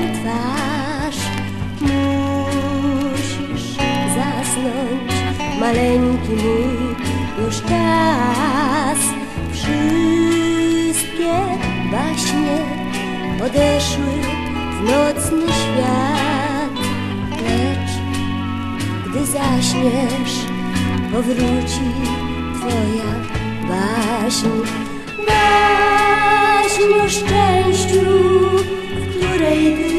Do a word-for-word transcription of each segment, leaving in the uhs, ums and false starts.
twarz. Musisz zasnąć, maleńki mój, już czas. Wszystkie baśnie odeszły w nocny świat, lecz gdy zaśniesz, powróci twoja baśń. Baśń o szczęściu, w której ty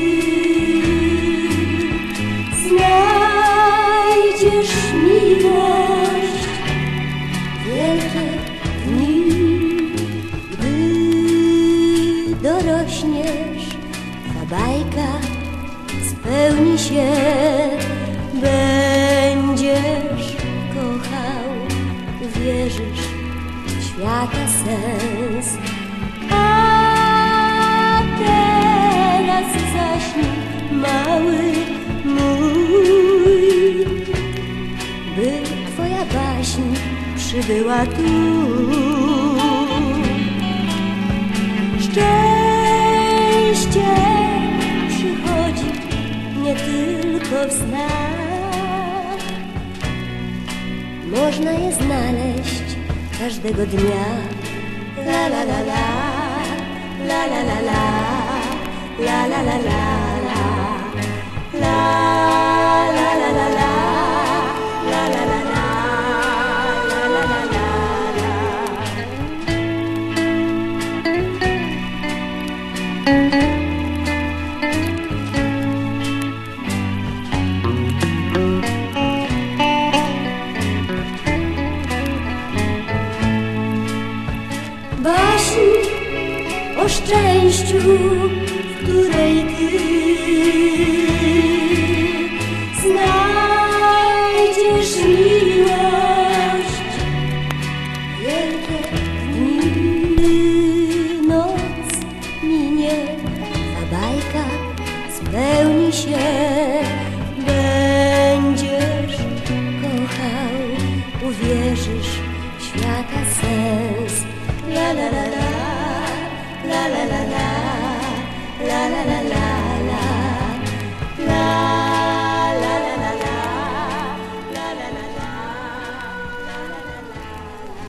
znajdziesz miłość. Wielkie dni, gdy dorośniesz, ta bajka spełni się. Będziesz kochał, uwierzysz w świata sens. A teraz zaśnij, mały mój, by twoja baśń przybyła tu. Szczęście przychodzi nie tylko w snach, można je znaleźć każdego dnia. La la la la, la la la la, la la la la, la la la la, la la la la. Baśń o szczęściu, w której ty znajdziesz miłość. Wielkie dni, noc minie, a bajka spełni się.